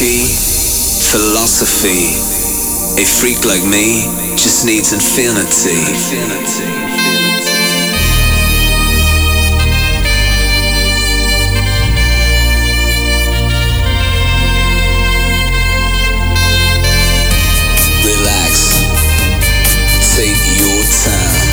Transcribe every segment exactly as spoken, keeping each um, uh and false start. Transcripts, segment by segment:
key, philosophy. A freak like me just needs infinity. Relax, take your time.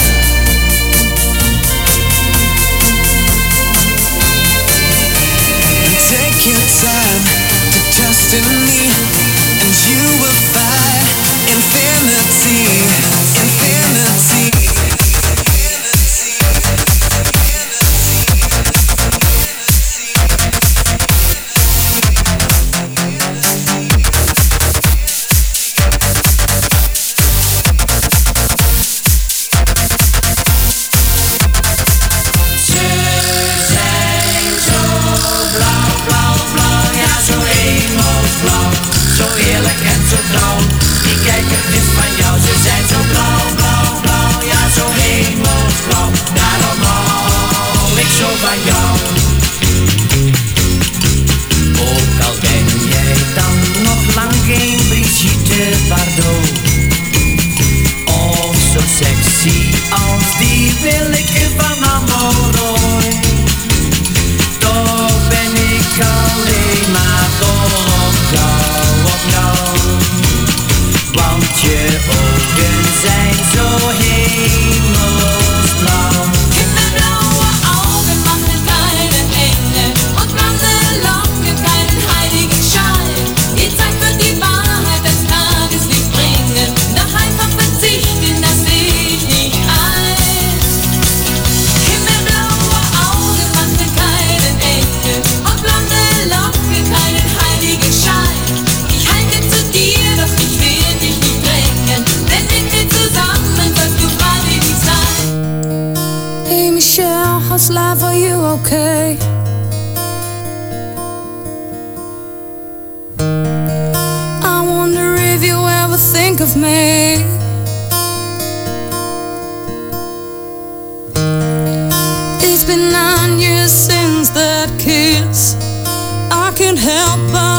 Take your time to trust in me, and you will find infinity, infinity. Life, are you okay? I wonder if you ever think of me. It's been nine years since that kiss. I can't help but